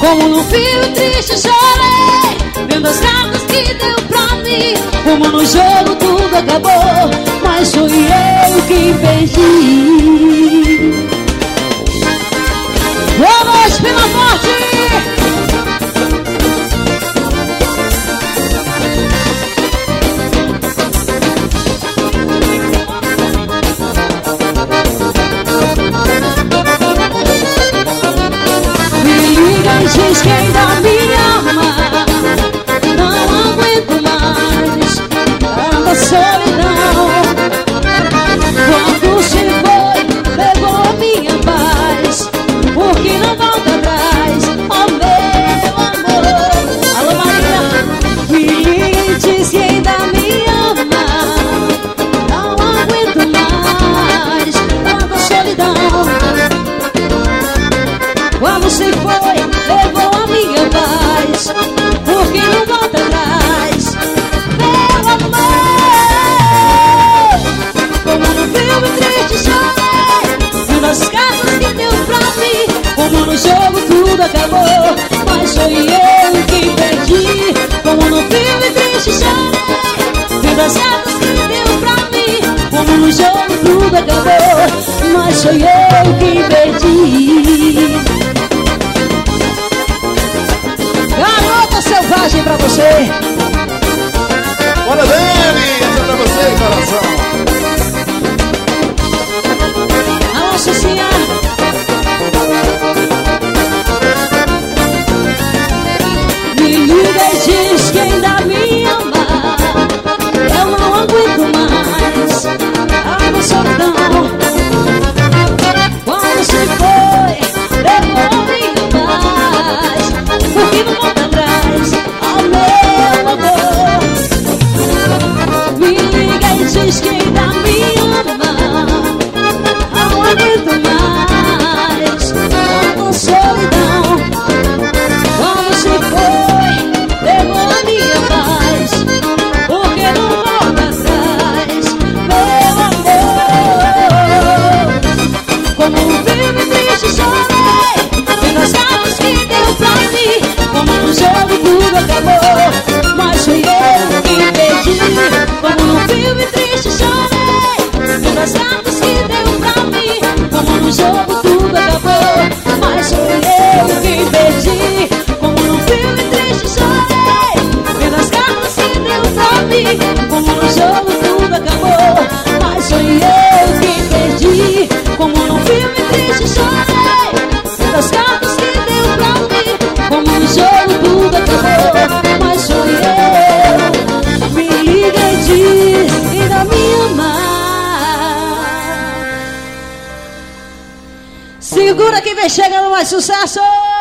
Como no fio triste chorei, vendo as cartas que deu pra mim. Como no jogo tudo acabou, mas fui eu que perdi. Boa noite, Pena Forte! Diz que ainda me ama, não aguento mais tanta solidão. Quando se foi, levou a minha paz, porque não volta atrás, oh meu amor. Alô Maria, me liga e diz que ainda me ama, não aguento mais tanta solidão. Quando se foi, levou a minha paz, porque não volta atrás, meu amor. Como no filme triste chorei, vendo as cartas que deu pra mim. Como no jogo tudo acabou, mas foi eu que perdi. Como no filme triste chorei, vendo as cartas que deu pra mim. Como no jogo tudo acabou, mas foi eu que perdi. Garota selvagem pra você. Bora, Dani! Essa é pra você, coração. Alô, Cicinha. Me liga e diz que ainda me ama. Eu não aguento mais a solidão. Quando se foi, levou a minha paz, porque não volta atrás, oh meu amor. Me liga e diz que ainda me ama. Não aguento mais tanta solidão. Quando se foi, levou a minha paz, porque não volta atrás, meu amor. Como um filme triste chorei, vendo as cartas que deu pra mim. Como no jogo tudo acabou, mas fui eu que perdi. Como no filme triste chorei, vendo as cartas que deu pra mim. Como no jogo tudo acabou, mas fui eu que perdi. Como no filme triste chorei, vendo as cartas que deu pra mim. Como no jogo tudo acabou, mas fui eu que perdi. Como no filme triste chorei, vendo as cartas que deu pra mim. Como no jogo tudo acabou, mas sou eu. Me liga e diz que ainda me ama. Segura que vem chegando mais sucesso.